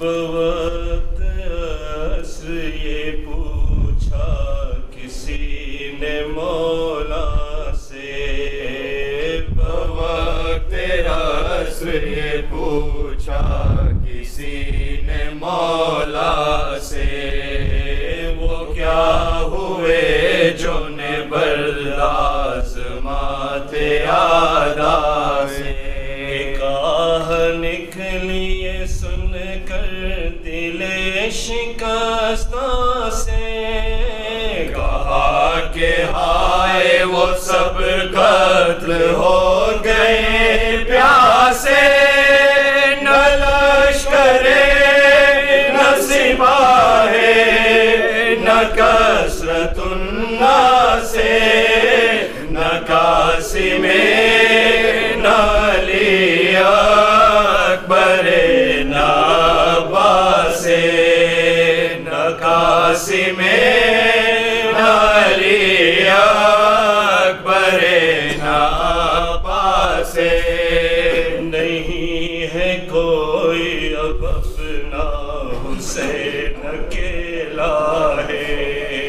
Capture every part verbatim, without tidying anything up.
بوقت عصر یہ پوچھا کسی نے مولا سے، بوقت عصر یہ پوچھا کسی نے مولا سے، وہ کیا ہوئے جو نے برداشت ماتے آدھا سے، کاہ نکلیے سن کر دل شکستہ سے، کہا کہ ہائے وہ سب قتل ہو گئے پیاسے، نہ لشکر نہ سپاہی نہ کثرت الناس، نہ قاسم نہ علی اکبر نہ عباس، نہ قاسم نہ علی اکبر نہ عباس، نہیں ہے کوئی اب اپنا حسین اکیلا ہے،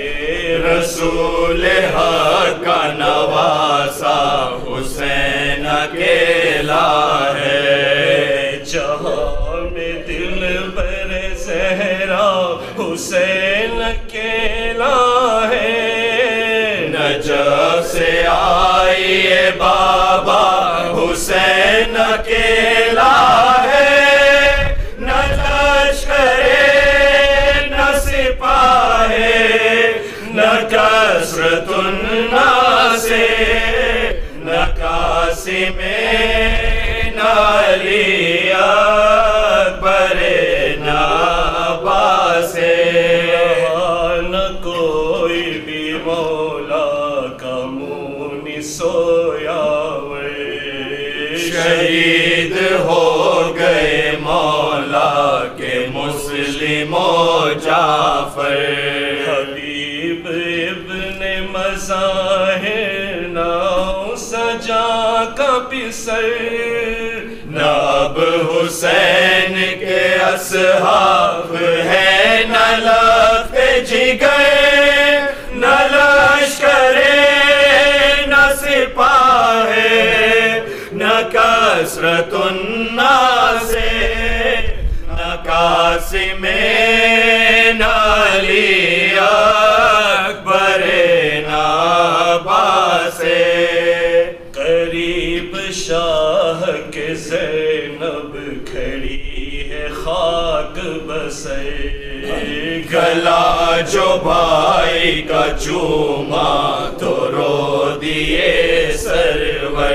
رسول حق کا نواسا حسین اکیلا ہے، جہاں میں دل بر زہرا حسین اکیلا ہے، نجف سے آئیے بابا حسین اکیلا ہے، نہ لشکر نہ سپاہی نہ کثرت الناس، نہ قاسم نہ علی اکبر نہ عباس، نہ کوئی بھی مولا کا منہ سویا وے، شہید ہو گئے مولا کے مسلم و جعفر، حبیب ابن مظاہر ناؤ سجا کا پسر، نہ اب حسین کے اصحاب ہے، نہ لخت جگر نہ لشکر نہ سپاہی نہ کثرت الناس، نہ قاسم نہ علی اکبر نہ عباس، قریب شاہ کے زینب کھڑی ہے خاک بسے، گلا جو بھائی کا چوما تو رو دیے سرور،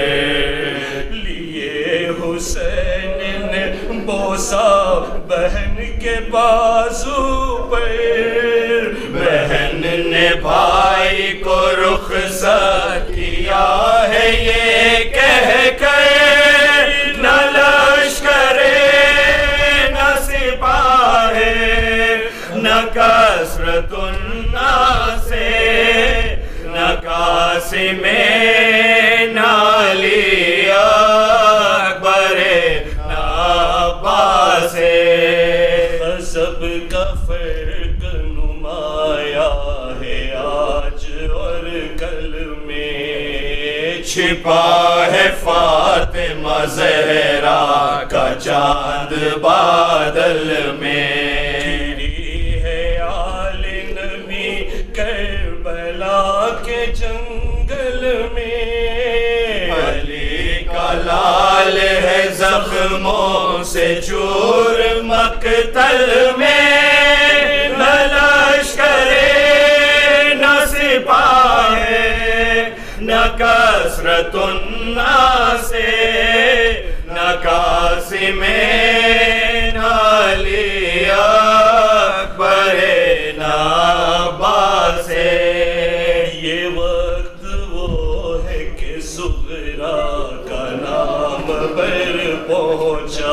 لیے حسین نے بوسا بہن کے بازو پر، بہن نے بھائی کو رخصت کیا ہے یہ کہہ کر، نہ لشکر نہ سپاہی نہ کثرت الناس، نہ قاسم نہ علی اکبر نہ عباس، سب کا فرق نمایاں ہے آج اور کل میں، چھپا ہے فاطمہ زہرا کا چاند بادل میں، گری ہے آل نبی کربلا کے جنگل میں، علی کا لال ہے زخموں سے چور مقتل میں، نہ لشکر نہ سپاہی نہ کثرت الناس، نہ قاسم نہ علی اکبر نہ عباس، یہ وقت وہ ہے کہ صغرا کا نام پر پہنچا،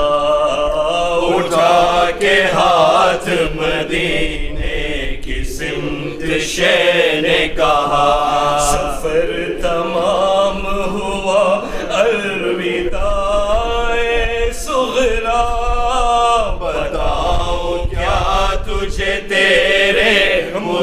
اٹھا کے ہاتھ مدینے کی سمت شے نے کہا، سفر تمام ہوا الوداع صغرا، بتاؤ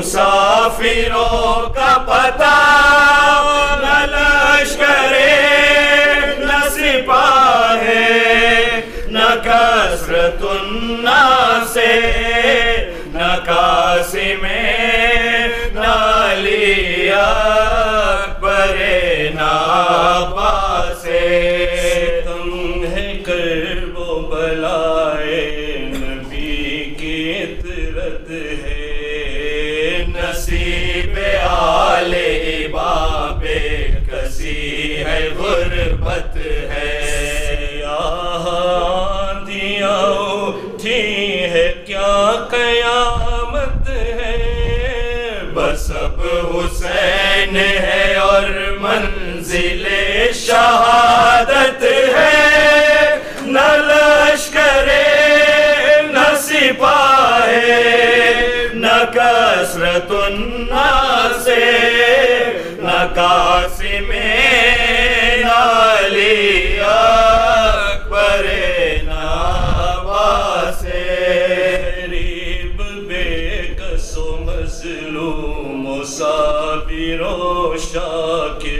مسافروں کا پتہ، نہ لشکر نہ سپاہ، نہ کثرت الناس، نہ قاسم نہ علی اکبر نہ عباس، ستم ہے کرب و بلائے نبی کی عطرت ہے، نصیب آل باب کسی ہے غربت ہے، سیاہ آندھیاں اٹھی ہے کیا قیامت ہے، بس اب حسین ہے اور منزل شہادت ہے، نہ لشکر نہ سپاہ، نہ کثرت الناس، نہ قاسم نہ علی اکبر نہ عباس، غریب بے کس و مظلوم و صابر و شاکر،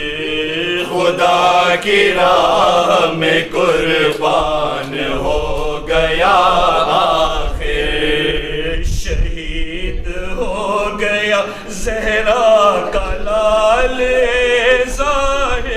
خدا کی راہ میں قربان ہو گیا آخر، شہید ہو گیا زہرا کا لال ظاہر،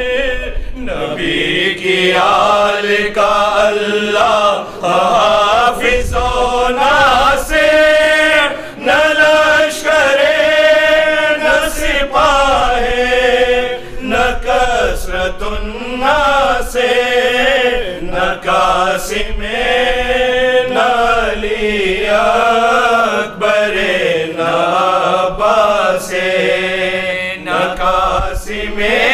نبی کی آل کا اللہ حافظ و ناصر، نہ لشکر نہ سپاہ، نہ کثرت الناس، نہ قاسم نہ علی اکبر نہ عباس، نہ قاسم